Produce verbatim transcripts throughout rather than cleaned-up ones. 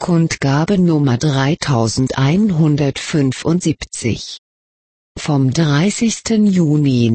Kundgabe Nummer dreitausendeinhundertfünfundsiebzig. Vom dreißigsten Juni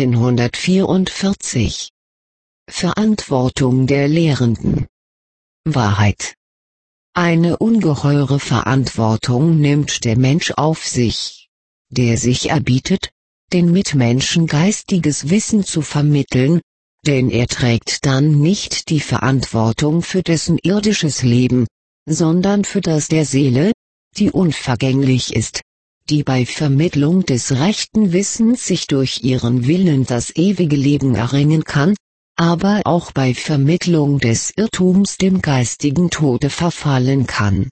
neunzehnhundertvierundvierzig. Verantwortung der Lehrenden. Wahrheit. Eine ungeheure Verantwortung nimmt der Mensch auf sich, der sich erbietet, den Mitmenschen geistiges Wissen zu vermitteln, denn er trägt dann nicht die Verantwortung für dessen irdisches Leben, sondern für das der Seele, die unvergänglich ist, die bei Vermittlung des rechten Wissens sich durch ihren Willen das ewige Leben erringen kann, aber auch bei Vermittlung des Irrtums dem geistigen Tode verfallen kann.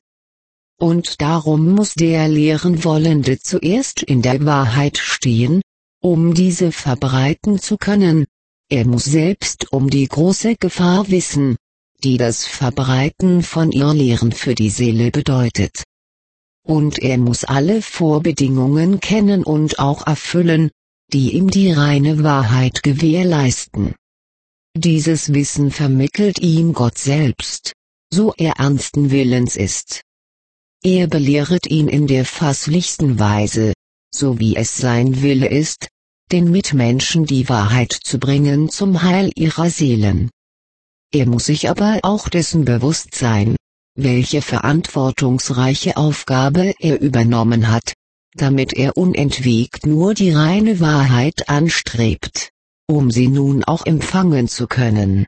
Und darum muss der lehren Wollende zuerst in der Wahrheit stehen, um diese verbreiten zu können. Er muss selbst um die große Gefahr wissen, die das Verbreiten von Irrlehren für die Seele bedeutet. Und er muss alle Vorbedingungen kennen und auch erfüllen, die ihm die reine Wahrheit gewährleisten. Dieses Wissen vermittelt ihm Gott selbst, so er ernsten Willens ist. Er belehret ihn in der fasslichsten Weise, so wie es sein Wille ist, den Mitmenschen die Wahrheit zu bringen zum Heil ihrer Seelen. Er muss sich aber auch dessen bewusst sein, welche verantwortungsreiche Aufgabe er übernommen hat, damit er unentwegt nur die reine Wahrheit anstrebt, um sie nun auch empfangen zu können.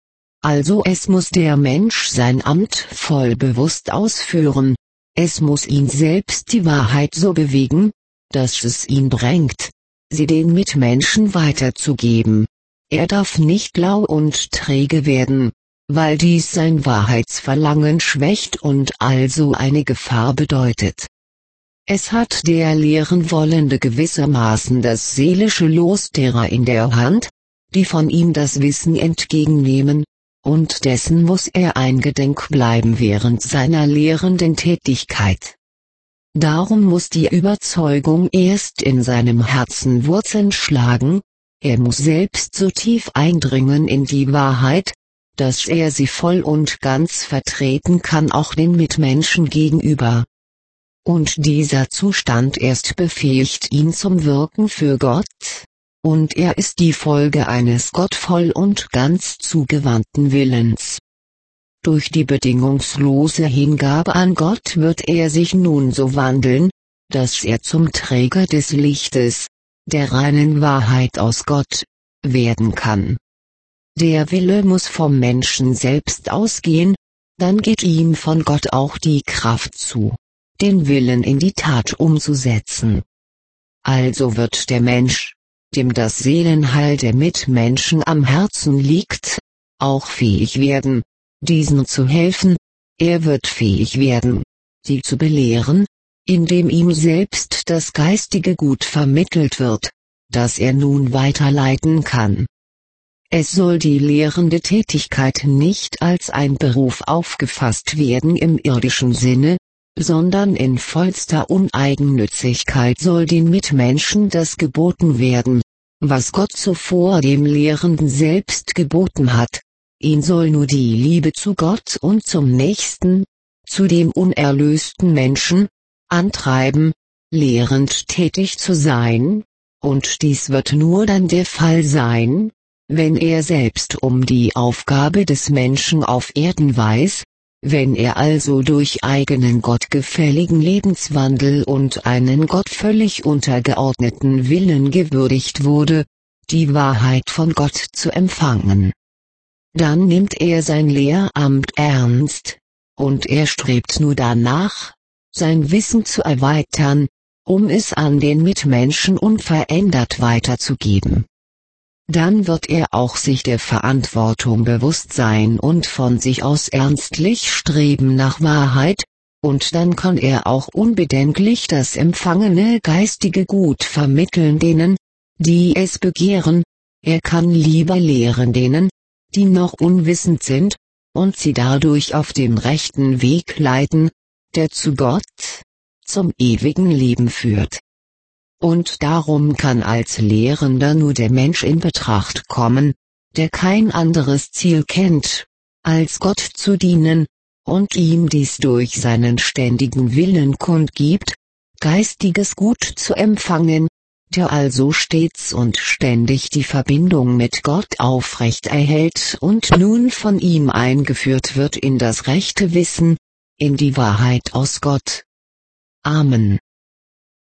Also es muss der Mensch sein Amt voll bewusst ausführen, es muss ihn selbst die Wahrheit so bewegen, dass es ihn drängt, sie den Mitmenschen weiterzugeben. Er darf nicht lau und träge werden, weil dies sein Wahrheitsverlangen schwächt und also eine Gefahr bedeutet. Es hat der lehren Wollende gewissermaßen das seelische Los derer in der Hand, die von ihm das Wissen entgegennehmen, und dessen muss er eingedenk bleiben während seiner lehrenden Tätigkeit. Darum muss die Überzeugung erst in seinem Herzen Wurzeln schlagen, er muss selbst so tief eindringen in die Wahrheit, dass er sie voll und ganz vertreten kann auch den Mitmenschen gegenüber. Und dieser Zustand erst befähigt ihn zum Wirken für Gott, und er ist die Folge eines Gott voll und ganz zugewandten Willens. Durch die bedingungslose Hingabe an Gott wird er sich nun so wandeln, dass er zum Träger des Lichtes, der reinen Wahrheit aus Gott, werden kann. Der Wille muss vom Menschen selbst ausgehen, dann geht ihm von Gott auch die Kraft zu, den Willen in die Tat umzusetzen. Also wird der Mensch, dem das Seelenheil der Mitmenschen am Herzen liegt, auch fähig werden, diesen zu helfen, er wird fähig werden, sie zu belehren, indem ihm selbst das geistige Gut vermittelt wird, das er nun weiterleiten kann. Es soll die lehrende Tätigkeit nicht als ein Beruf aufgefasst werden im irdischen Sinne, sondern in vollster Uneigennützigkeit soll den Mitmenschen das geboten werden, was Gott zuvor dem Lehrenden selbst geboten hat. Ihn soll nur die Liebe zu Gott und zum Nächsten, zu dem unerlösten Menschen, antreiben, lehrend tätig zu sein, und dies wird nur dann der Fall sein, wenn er selbst um die Aufgabe des Menschen auf Erden weiß, wenn er also durch eigenen gottgefälligen Lebenswandel und einen Gott völlig untergeordneten Willen gewürdigt wurde, die Wahrheit von Gott zu empfangen. Dann nimmt er sein Lehramt ernst, und er strebt nur danach, sein Wissen zu erweitern, um es an den Mitmenschen unverändert weiterzugeben. Dann wird er auch sich der Verantwortung bewusst sein und von sich aus ernstlich streben nach Wahrheit, und dann kann er auch unbedenklich das empfangene geistige Gut vermitteln denen, die es begehren, er kann lieber lehren denen, die noch unwissend sind, und sie dadurch auf dem rechten Weg leiten, der zu Gott, zum ewigen Leben führt. Und darum kann als Lehrender nur der Mensch in Betracht kommen, der kein anderes Ziel kennt, als Gott zu dienen, und ihm dies durch seinen ständigen Willen kundgibt, geistiges Gut zu empfangen, der also stets und ständig die Verbindung mit Gott aufrecht erhält und nun von ihm eingeführt wird in das rechte Wissen, in die Wahrheit aus Gott. Amen.